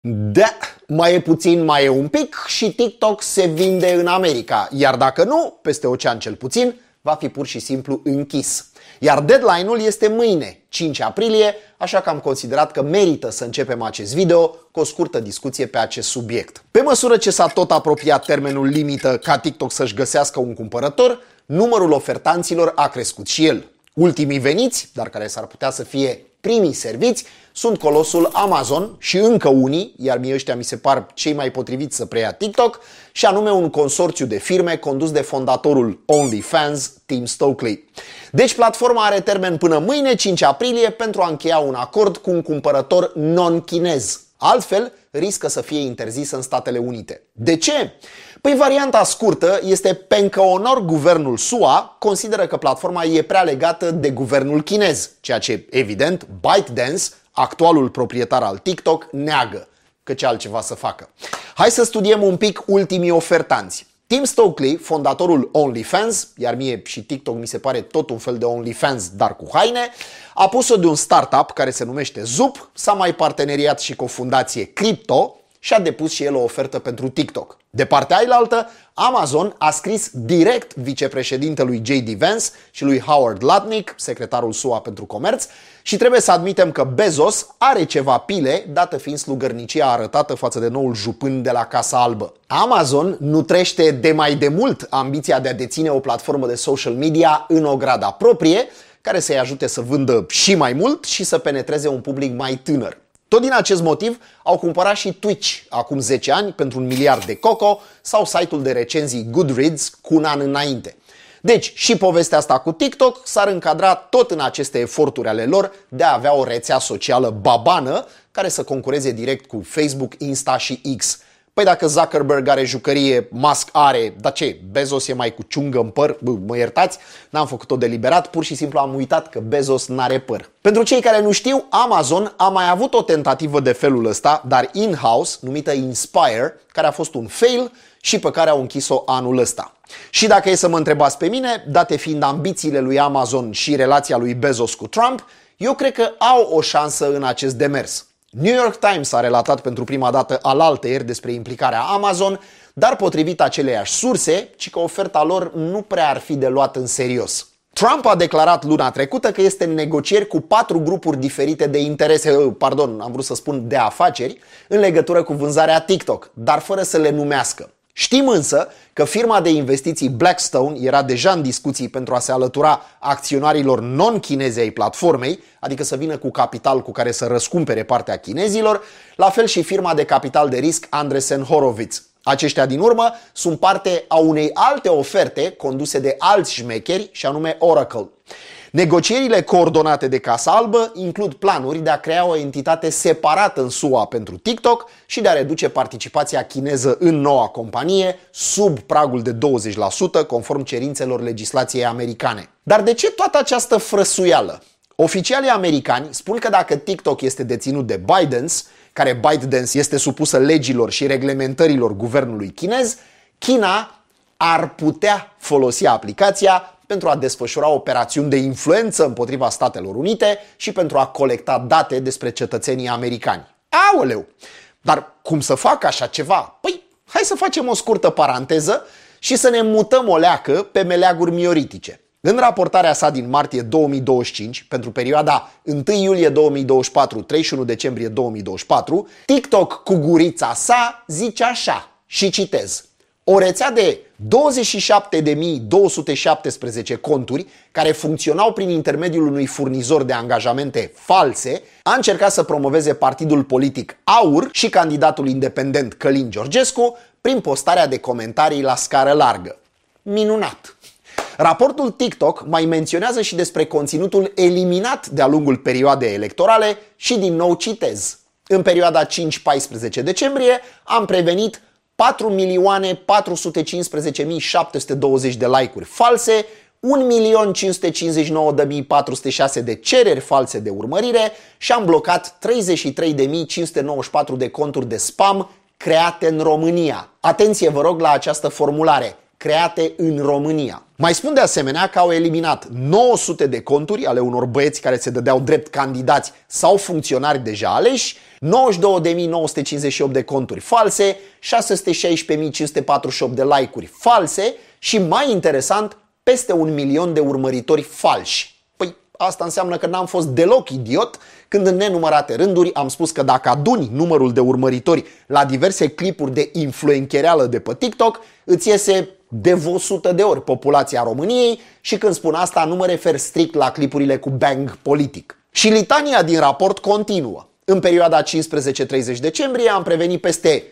Da, mai e puțin, mai e un pic și TikTok se vinde în America, iar dacă nu, peste ocean cel puțin, va fi pur și simplu închis. Iar deadline-ul este mâine, 5 aprilie, așa că am considerat că merită să începem acest video cu o scurtă discuție pe acest subiect. Pe măsură ce s-a tot apropiat termenul limită ca TikTok să-și găsească un cumpărător, numărul ofertanților a crescut și el. Ultimii veniți, dar care s-ar putea să fie primii serviți, sunt colosul Amazon și încă unii, iar mie ăștia mi se par cei mai potriviți să preia TikTok, și anume un consorțiu de firme condus de fondatorul OnlyFans, Tim Stokely. Deci platforma are termen până mâine, 5 aprilie, pentru a încheia un acord cu un cumpărător non-chinez. Altfel, riscă să fie interzisă în Statele Unite. De ce? Păi varianta scurtă este pentru că guvernul SUA consideră că platforma e prea legată de guvernul chinez, ceea ce, evident, ByteDance, actualul proprietar al TikTok, neagă, că ce altceva să facă. Hai să studiem un pic ultimii ofertanți. Tim Stokely, fondatorul OnlyFans, iar mie și TikTok mi se pare tot un fel de OnlyFans, dar cu haine, a pus-o de un startup care se numește Zoop, s-a mai parteneriat și cu o fundație Crypto și a depus și el o ofertă pentru TikTok. De partea ailaltă, Amazon a scris direct vicepreședintelui J.D. Vance și lui Howard Lutnick, secretarul SUA pentru comerț, și trebuie să admitem că Bezos are ceva pile, dată fiind slugărnicia arătată față de noul jupân de la Casa Albă. Amazon nutrește de mai de mult ambiția de a deține o platformă de social media în o grada proprie, care să-i ajute să vândă și mai mult și să penetreze un public mai tânăr. Tot din acest motiv au cumpărat și Twitch acum 10 ani pentru $1 miliard de coco sau site-ul de recenzii Goodreads cu un an înainte. Deci și povestea asta cu TikTok s-ar încadra tot în aceste eforturi ale lor de a avea o rețea socială babană care să concureze direct cu Facebook, Insta și X. Păi dacă Zuckerberg are jucărie, Musk are, dar ce, Bezos e mai cu ciungă în păr? Mă iertați, n-am făcut-o deliberat, pur și simplu am uitat că Bezos n-are păr. Pentru cei care nu știu, Amazon a mai avut o tentativă de felul ăsta, dar in-house, numită Inspire, care a fost un fail și pe care au închis-o anul ăsta. Și dacă e să mă întrebați pe mine, date fiind ambițiile lui Amazon și relația lui Bezos cu Trump, eu cred că au o șansă în acest demers. New York Times a relatat pentru prima dată alaltăieri despre implicarea Amazon, dar potrivit aceleiași surse, ci că oferta lor nu prea ar fi de luat în serios. Trump a declarat luna trecută că este în negocieri cu 4 grupuri diferite de interese, de afaceri, în legătură cu vânzarea TikTok, dar fără să le numească. Știm însă că firma de investiții Blackstone era deja în discuții pentru a se alătura acționarilor non-chinezi ai platformei, adică să vină cu capital cu care să răscumpere partea chinezilor, la fel și firma de capital de risc Andreessen Horowitz. Aceștia din urmă sunt parte a unei alte oferte conduse de alți șmecheri și anume Oracle. Negocierile coordonate de Casa Albă includ planuri de a crea o entitate separată în SUA pentru TikTok și de a reduce participația chineză în noua companie sub pragul de 20% conform cerințelor legislației americane. Dar de ce toată această frăsuială? Oficialii americani spun că dacă TikTok este deținut de ByteDance, care ByteDance este supusă legilor și reglementărilor guvernului chinez, China ar putea folosi aplicația pentru a desfășura operațiuni de influență împotriva Statelor Unite și pentru a colecta date despre cetățenii americani. Aoleu! Dar cum să facă așa ceva? Păi, hai să facem o scurtă paranteză și să ne mutăm o leacă pe meleaguri mioritice. În raportarea sa din martie 2025, pentru perioada 1 iulie 2024-31 decembrie 2024, TikTok cu gurița sa zice așa, și citez: o rețea de 27.217 conturi care funcționau prin intermediul unui furnizor de angajamente false a încercat să promoveze partidul politic AUR și candidatul independent Călin Georgescu prin postarea de comentarii la scară largă. Minunat! Raportul TikTok mai menționează și despre conținutul eliminat de-a lungul perioadei electorale și din nou citez: în perioada 5-14 decembrie am prevenit 4.415.720 de like-uri false, 1.559.406 de cereri false de urmărire și am blocat 33.594 de conturi de spam create în România. Atenție, vă rog, la această formulare: create în România. Mai spun de asemenea că au eliminat 900 de conturi ale unor băieți care se dădeau drept candidați sau funcționari deja aleși, 92.958 de conturi false, 616.548 de like-uri false și, mai interesant, peste 1 milion de urmăritori falși. Păi asta înseamnă că n-am fost deloc idiot când în nenumărate rânduri am spus că dacă aduni numărul de urmăritori la diverse clipuri de influenchereală de pe TikTok, îți iese de 100 de ori populația României și când spun asta nu mă refer strict la clipurile cu bang politic. Și litania din raport continuă. În perioada 15-30 decembrie am prevenit peste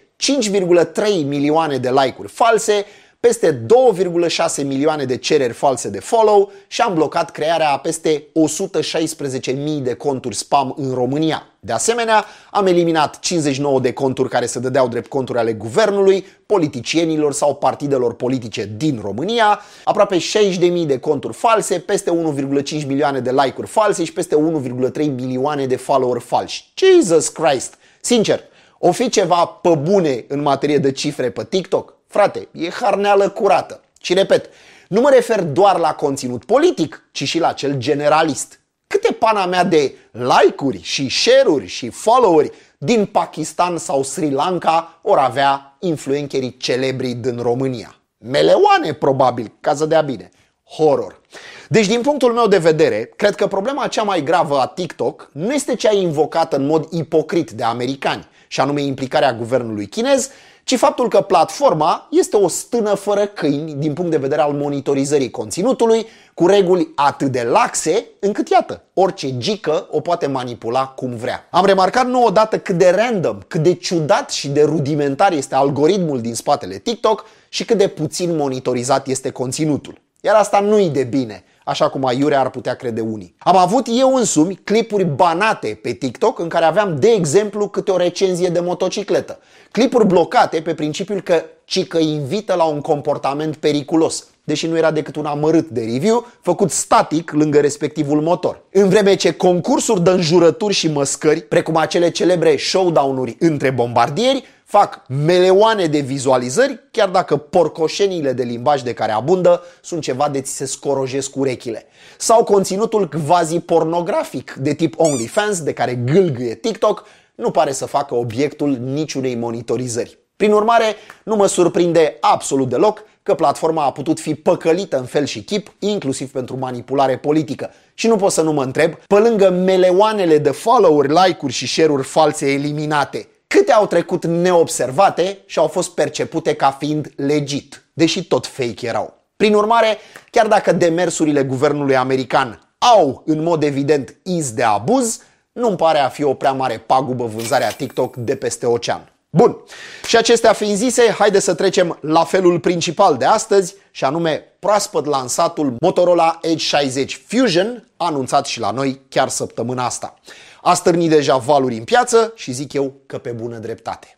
5,3 milioane de like-uri false, peste 2,6 milioane de cereri false de follow și am blocat crearea a peste 116.000 de conturi spam în România. De asemenea, am eliminat 59 de conturi care se dădeau drept conturi ale guvernului, politicienilor sau partidelor politice din România, aproape 60.000 de conturi false, peste 1,5 milioane de like-uri false și peste 1,3 milioane de follower falși. Jesus Christ! Sincer, o fi ceva pe bune în materie de cifre pe TikTok? Frate, e harneală curată. Și repet, nu mă refer doar la conținut politic, ci și la cel generalist. Câte pana mea de like-uri și share-uri și follow-uri din Pakistan sau Sri Lanka or avea influencerii celebri din România? Meleoane, probabil, ca să dea bine. Horror. Deci, din punctul meu de vedere, cred că problema cea mai gravă a TikTok nu este cea invocată în mod ipocrit de americani, și anume implicarea guvernului chinez, ci faptul că platforma este o stână fără câini din punct de vedere al monitorizării conținutului, cu reguli atât de laxe, încât, iată, orice gică o poate manipula cum vrea. Am remarcat nu odată cât de random, cât de ciudat și de rudimentar este algoritmul din spatele TikTok și cât de puțin monitorizat este conținutul. Iar asta nu-i de bine, așa cum aiurea ar putea crede unii. Am avut eu însumi clipuri banate pe TikTok în care aveam, de exemplu, câte o recenzie de motocicletă. Clipuri blocate pe principiul că cică invită la un comportament periculos, deși nu era decât un amărât de review făcut static lângă respectivul motor. În vreme ce concursuri de înjurături și măscări, precum acele celebre showdown-uri între bombardieri, fac meleoane de vizualizări, chiar dacă porcoșeniile de limbaj de care abundă sunt ceva de ți se scorojesc urechile. Sau conținutul quasi-pornografic de tip OnlyFans, de care gâlgâie TikTok, nu pare să facă obiectul niciunei monitorizări. Prin urmare, nu mă surprinde absolut deloc că platforma a putut fi păcălită în fel și chip, inclusiv pentru manipulare politică. Și nu pot să nu mă întreb, pe lângă meleoanele de follow-uri, like-uri și share-uri false eliminate, câte au trecut neobservate și au fost percepute ca fiind legit, deși tot fake erau. Prin urmare, chiar dacă demersurile guvernului american au în mod evident iz de abuz, nu-mi pare a fi o prea mare pagubă vânzarea TikTok de peste ocean. Bun, și acestea fiind zise, haide să trecem la felul principal de astăzi, și anume proaspăt lansatul Motorola Edge 60 Fusion, anunțat și la noi chiar săptămâna asta. A stârnit deja valuri în piață și zic eu că pe bună dreptate.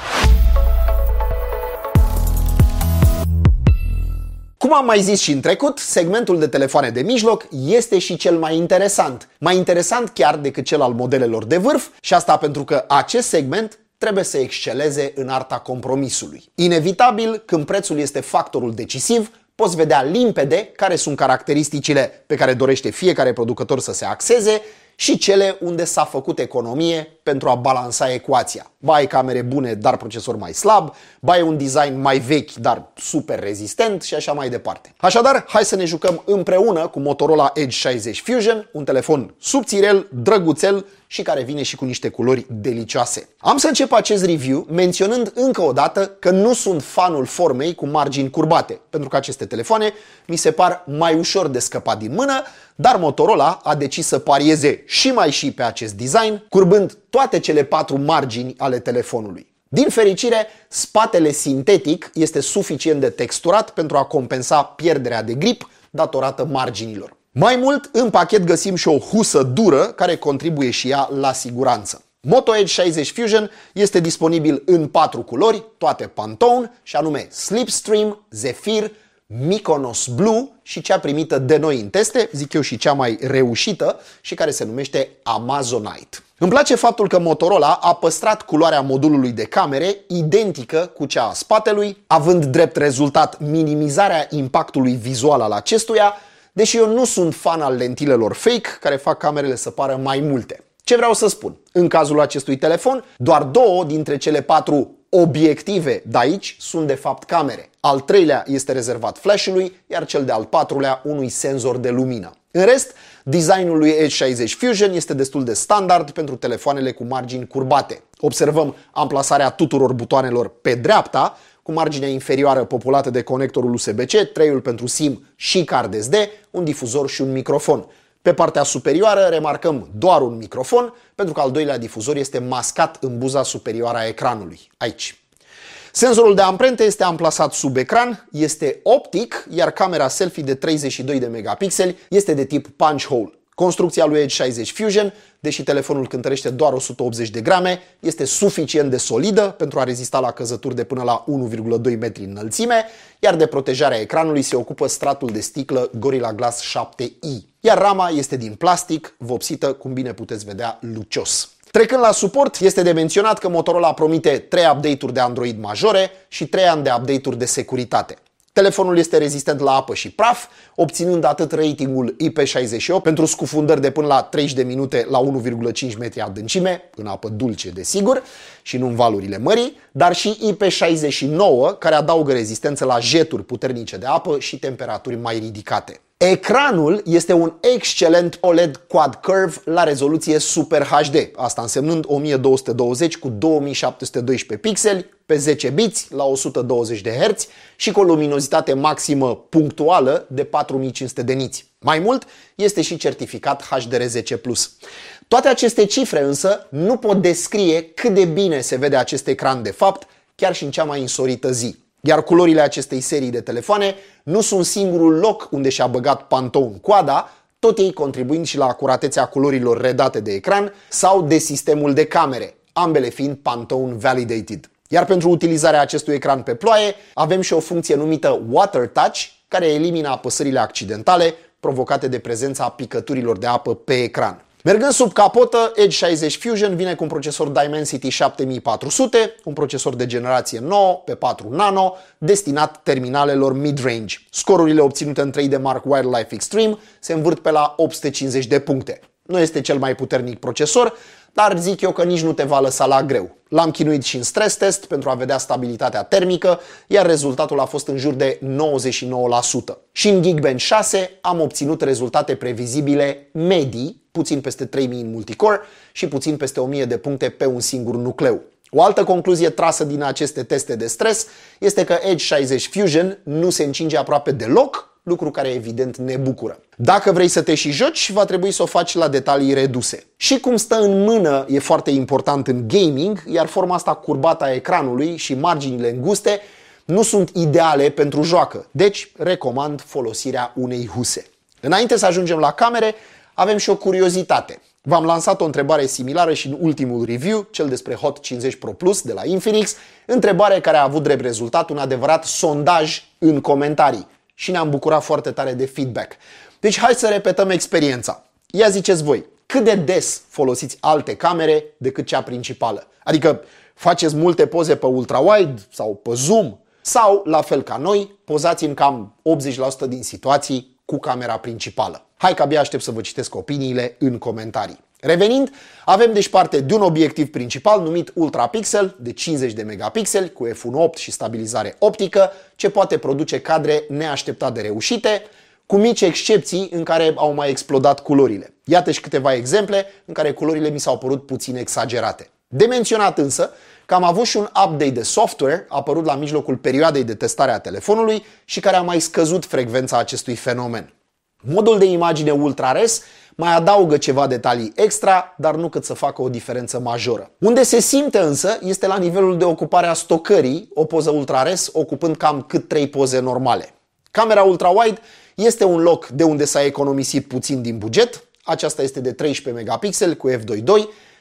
Cum am mai zis și în trecut, segmentul de telefoane de mijloc este și cel mai interesant. Mai interesant chiar decât cel al modelelor de vârf, și asta pentru că acest segment trebuie să exceleze în arta compromisului. Inevitabil, când prețul este factorul decisiv, poți vedea limpede care sunt caracteristicile pe care dorește fiecare producător să se axeze și cele unde s-a făcut economie pentru a balansa ecuația. Ba ai camere bune, dar procesor mai slab, ba ai un design mai vechi, dar super rezistent și așa mai departe. Așadar, hai să ne jucăm împreună cu Motorola Edge 60 Fusion, un telefon subțirel, drăguțel și care vine și cu niște culori delicioase. Am să încep acest review menționând încă o dată că nu sunt fanul formei cu margini curbate, pentru că aceste telefoane mi se par mai ușor de scăpat din mână, dar Motorola a decis să parieze și pe acest design, curbând toate cele 4 margini ale telefonului. Din fericire, spatele sintetic este suficient de texturat pentru a compensa pierderea de grip datorată marginilor. Mai mult, în pachet găsim și o husă dură care contribuie și ea la siguranță. Moto Edge 60 Fusion este disponibil în 4 culori, toate Pantone, și anume Slipstream, Zephyr, Mykonos Blue și cea primită de noi în teste, zic eu și cea mai reușită, și care se numește Amazonite. Îmi place faptul că Motorola a păstrat culoarea modulului de camere identică cu cea a spatelui, având drept rezultat minimizarea impactului vizual al acestuia, deși eu nu sunt fan al lentilelor fake care fac camerele să pară mai multe. Ce vreau să spun? În cazul acestui telefon, doar 2 dintre cele 4 obiective de aici sunt de fapt camere. Al 3-lea este rezervat flash-ului, iar cel de-al 4-lea unui senzor de lumină. În rest, designul lui Edge 60 Fusion este destul de standard pentru telefoanele cu margini curbate. Observăm amplasarea tuturor butoanelor pe dreapta, cu marginea inferioară populată de conectorul USB-C, 3-ul pentru SIM și card SD, un difuzor și un microfon. Pe partea superioară remarcăm doar un microfon, pentru că al 2-lea difuzor este mascat în buza superioară a ecranului, aici. Senzorul de amprente este amplasat sub ecran, este optic, iar camera selfie de 32 de megapixeli este de tip punch hole. Construcția lui Edge 60 Fusion, deși telefonul cântărește doar 180 de grame, este suficient de solidă pentru a rezista la căzături de până la 1,2 metri înălțime, iar de protejarea ecranului se ocupă stratul de sticlă Gorilla Glass 7i. Iar rama este din plastic, vopsită, cum bine puteți vedea, lucios. Trecând la suport, este de menționat că Motorola promite 3 update-uri de Android majore și 3 ani de update-uri de securitate. Telefonul este rezistent la apă și praf, obținând atât ratingul IP68 pentru scufundări de până la 30 de minute la 1,5 metri adâncime, în apă dulce desigur, și nu în valurile mării, dar și IP69, care adaugă rezistență la jeturi puternice de apă și temperaturi mai ridicate. Ecranul este un excelent OLED Quad Curve la rezoluție Super HD, asta însemnând 1220 cu 2712 pixeli pe 10 biți la 120 de Hz și cu o luminozitate maximă punctuală de 4500 de niți. Mai mult, este și certificat HDR10+. Toate aceste cifre însă nu pot descrie cât de bine se vede acest ecran de fapt, chiar și în cea mai însorită zi. Iar culorile acestei serii de telefoane nu sunt singurul loc unde și-a băgat Pantone coada, tot ei contribuind și la acuratețea culorilor redate de ecran sau de sistemul de camere, ambele fiind Pantone Validated. Iar pentru utilizarea acestui ecran pe ploaie avem și o funcție numită Water Touch, care elimină apăsările accidentale provocate de prezența picăturilor de apă pe ecran. Mergând sub capotă, Edge 60 Fusion vine cu un procesor Dimensity 7400, un procesor de generație nouă pe 4 nano, destinat terminalelor mid-range. Scorurile obținute în 3D Mark Wildlife Extreme se învârt pe la 850 de puncte. Nu este cel mai puternic procesor, dar zic eu că nici nu te va lăsa la greu. L-am chinuit și în stres test pentru a vedea stabilitatea termică, iar rezultatul a fost în jur de 99%. Și în Geekbench 6 am obținut rezultate previzibile medii, puțin peste 3000 în multicore și puțin peste 1000 de puncte pe un singur nucleu. O altă concluzie trasă din aceste teste de stres este că Edge 60 Fusion nu se încinge aproape deloc, lucru care evident ne bucură. Dacă vrei să te și joci, va trebui să o faci la detalii reduse. Și cum stă în mână e foarte important în gaming, iar forma asta curbată a ecranului și marginile înguste nu sunt ideale pentru joacă, deci recomand folosirea unei huse. Înainte să ajungem la camere, avem și o curiozitate. V-am lansat o întrebare similară și în ultimul review, cel despre Hot 50 Pro Plus de la Infinix, întrebare care a avut drept rezultat un adevărat sondaj în comentarii și ne-am bucurat foarte tare de feedback. Deci hai să repetăm experiența. Ia ziceți voi, cât de des folosiți alte camere decât cea principală? Adică faceți multe poze pe ultrawide sau pe zoom? Sau, la fel ca noi, pozați în cam 80% din situații cu camera principală. Hai că abia aștept să vă citesc opiniile în comentarii. Revenind, avem deci parte de un obiectiv principal numit Ultrapixel de 50 de megapixeli cu f1.8 și stabilizare optică, ce poate produce cadre neașteptat de reușite, cu mici excepții în care au mai explodat culorile. Iată și câteva exemple în care culorile mi s-au părut puțin exagerate. De menționat însă că am avut și un update de software apărut la mijlocul perioadei de testare a telefonului și care a mai scăzut frecvența acestui fenomen. Modul de imagine UltraRes mai adaugă ceva detalii extra, dar nu cât să facă o diferență majoră. Unde se simte însă este la nivelul de ocupare a stocării, o poză UltraRes ocupând cam cât 3 poze normale. Camera ultrawide este un loc de unde s-a economisit puțin din buget, aceasta este de 13 megapixeli cu f2.2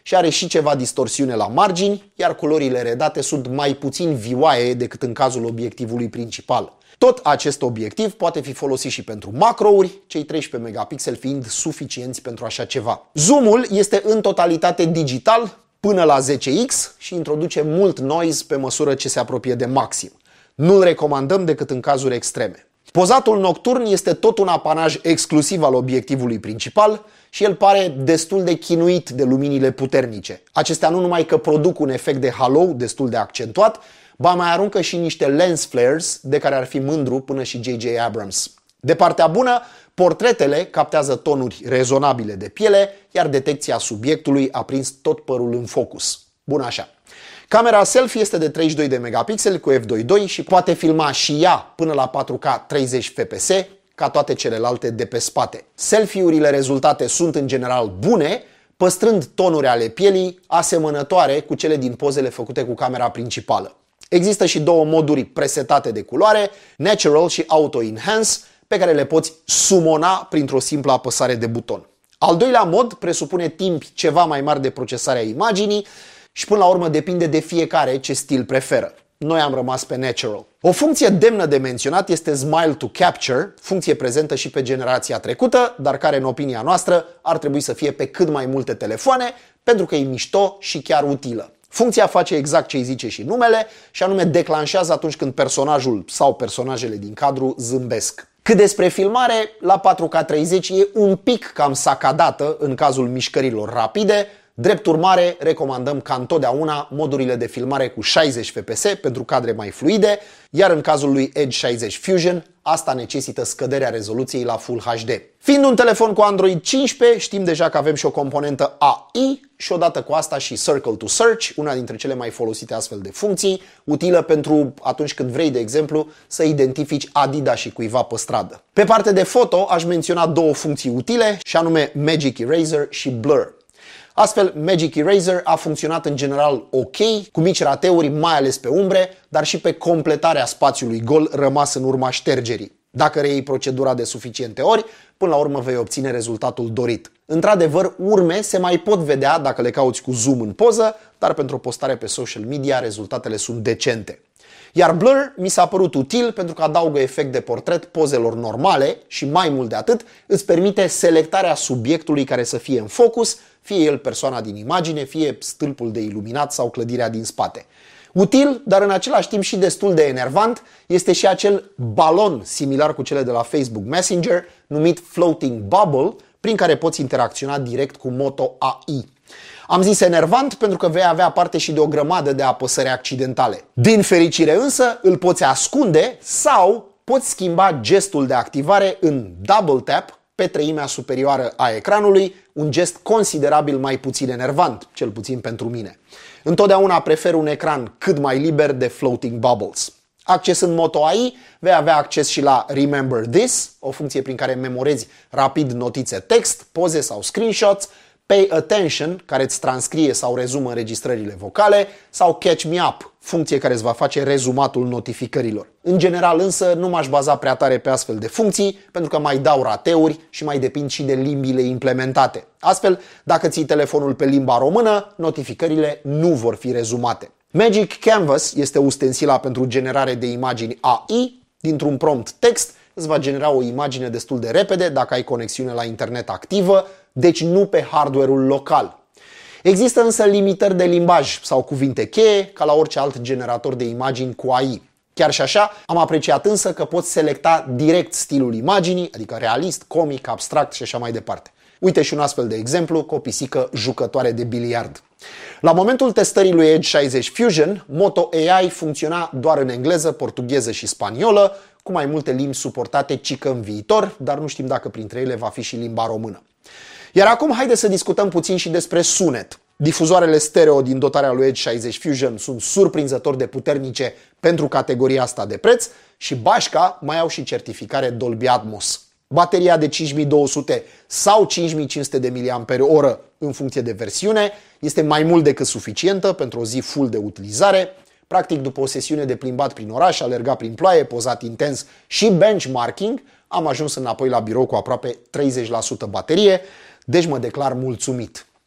și are și ceva distorsiune la margini, iar culorile redate sunt mai puțin vioaie decât în cazul obiectivului principal. Tot acest obiectiv poate fi folosit și pentru macrouri, cei 13 megapixeli fiind suficienți pentru așa ceva. Zoomul este în totalitate digital până la 10x și introduce mult noise pe măsură ce se apropie de maxim. Nu-l recomandăm decât în cazuri extreme. Pozatul nocturn este tot un apanaj exclusiv al obiectivului principal și el pare destul de chinuit de luminile puternice. Acestea nu numai că produc un efect de halo destul de accentuat, ba mai aruncă și niște lens flares de care ar fi mândru până și J.J. Abrams. De partea bună, portretele captează tonuri rezonabile de piele, iar detecția subiectului a prins tot părul în focus. Bun așa. Camera selfie este de 32 de megapixeli cu f2.2 și poate filma și ea până la 4K 30 fps, ca toate celelalte de pe spate. Selfie-urile rezultate sunt în general bune, păstrând tonuri ale pielii asemănătoare cu cele din pozele făcute cu camera principală. Există și două moduri presetate de culoare, Natural și Auto Enhance, pe care le poți sumona printr-o simplă apăsare de buton. Al doilea mod presupune timp ceva mai mari de procesare a imaginii și până la urmă depinde de fiecare ce stil preferă. Noi am rămas pe Natural. O funcție demnă de menționat este Smile to Capture, funcție prezentă și pe generația trecută, dar care în opinia noastră ar trebui să fie pe cât mai multe telefoane, pentru că e mișto și chiar utilă. Funcția face exact ce îi zice și numele, și anume declanșează atunci când personajul sau personajele din cadru zâmbesc. Cât despre filmare, la 4K 30 e un pic cam sacadată în cazul mișcărilor rapide. Drept urmare, recomandăm ca întotdeauna modurile de filmare cu 60 fps pentru cadre mai fluide, iar în cazul lui Edge 60 Fusion, asta necesită scăderea rezoluției la Full HD. Fiind un telefon cu Android 15, știm deja că avem și o componentă AI și odată cu asta și Circle to Search, una dintre cele mai folosite astfel de funcții, utilă pentru atunci când vrei, de exemplu, să identifici Adidas și cuiva pe stradă. Pe partea de foto aș menționa două funcții utile, și anume Magic Eraser și Blur. Astfel, Magic Eraser a funcționat în general ok, cu mici rateuri, mai ales pe umbre, dar și pe completarea spațiului gol rămas în urma ștergerii. Dacă reiei procedura de suficiente ori, până la urmă vei obține rezultatul dorit. Într-adevăr, urme se mai pot vedea dacă le cauți cu zoom în poză, dar pentru o postare pe social media rezultatele sunt decente. Iar Blur mi s-a părut util pentru că adaugă efect de portret pozelor normale și mai mult de atât îți permite selectarea subiectului care să fie în focus, fie el persoana din imagine, fie stâlpul de iluminat sau clădirea din spate. Util, dar în același timp și destul de enervant, este și acel balon similar cu cele de la Facebook Messenger, numit Floating Bubble, prin care poți interacționa direct cu Moto AI. Am zis enervant pentru că vei avea parte și de o grămadă de apăsări accidentale. Din fericire însă îl poți ascunde sau poți schimba gestul de activare în double tap pe treimea superioară a ecranului, un gest considerabil mai puțin enervant, cel puțin pentru mine. Întotdeauna prefer un ecran cât mai liber de floating bubbles. Accesând Moto AI, vei avea acces și la Remember This, o funcție prin care memorezi rapid notițe text, poze sau screenshots, Pay Attention, care îți transcrie sau rezumă înregistrările vocale, sau Catch Me Up, funcție care îți va face rezumatul notificărilor. În general însă nu m-aș baza prea tare pe astfel de funcții, pentru că mai dau rateuri și mai depind și de limbile implementate. Astfel, dacă ții telefonul pe limba română, notificările nu vor fi rezumate. Magic Canvas este ustensila pentru generare de imagini AI. Dintr-un prompt text îți va genera o imagine destul de repede dacă ai conexiune la internet activă, deci nu pe hardware-ul local. Există însă limitări de limbaj sau cuvinte cheie, ca la orice alt generator de imagini cu AI. Chiar și așa, am apreciat însă că poți selecta direct stilul imaginii, adică realist, comic, abstract și așa mai departe. Uite și un astfel de exemplu cu o pisică jucătoare de biliard. La momentul testării lui Edge 60 Fusion, Moto AI funcționa doar în engleză, portugheză și spaniolă, cu mai multe limbi suportate cică în viitor, dar nu știm dacă printre ele va fi și limba română. Iar acum haideți să discutăm puțin și despre sunet. Difuzoarele stereo din dotarea lui Edge 60 Fusion sunt surprinzător de puternice pentru categoria asta de preț și bașca mai au și certificare Dolby Atmos. Bateria de 5200 sau 5500 de mAh în funcție de versiune este mai mult decât suficientă pentru o zi full de utilizare. Practic, după o sesiune de plimbat prin oraș, alergat prin ploaie, pozat intens și benchmarking, am ajuns înapoi la birou cu aproape 30% baterie, deci mă declar mulțumit.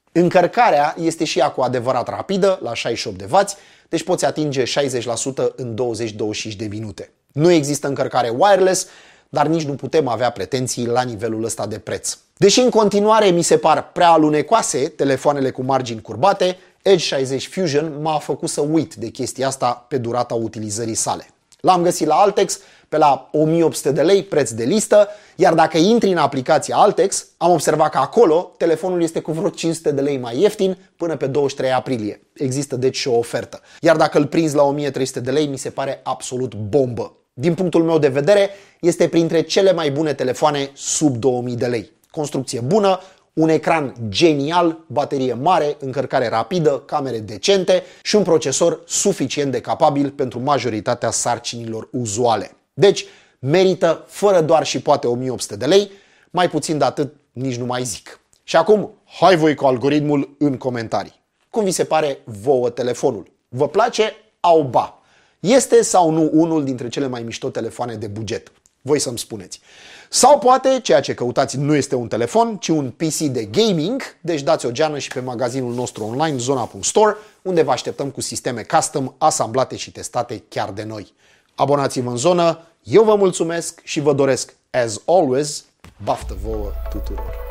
Încărcarea este și ea cu adevărat rapidă, la 68 de W, deci poți atinge 60% în 20-25 de minute. Nu există încărcare wireless, dar nici nu putem avea pretenții la nivelul ăsta de preț. Deși în continuare mi se par prea alunecoase telefoanele cu margini curbate, Edge 60 Fusion m-a făcut să uit de chestia asta pe durata utilizării sale. L-am găsit la Altex pe la 1800 de lei, preț de listă, iar dacă intri în aplicația Altex, am observat că acolo telefonul este cu vreo 500 de lei mai ieftin până pe 23 aprilie. Există deci și o ofertă. Iar dacă îl prinzi la 1300 de lei, mi se pare absolut bombă. Din punctul meu de vedere, este printre cele mai bune telefoane sub 2000 de lei. Construcție bună, un ecran genial, baterie mare, încărcare rapidă, camere decente și un procesor suficient de capabil pentru majoritatea sarcinilor uzuale. Deci, merită fără doar și poate 1800 de lei, mai puțin de atât nici nu mai zic. Și acum, hai voi cu algoritmul în comentarii. Cum vi se pare vouă telefonul? Vă place? Au ba! Este sau nu unul dintre cele mai mișto telefoane de buget? Voi să-mi spuneți. Sau poate, ceea ce căutați nu este un telefon, ci un PC de gaming, deci dați o geană și pe magazinul nostru online, zona.store, unde vă așteptăm cu sisteme custom, asamblate și testate chiar de noi. Abonați-vă în zonă, eu vă mulțumesc și vă doresc, as always, baftă vouă tuturor!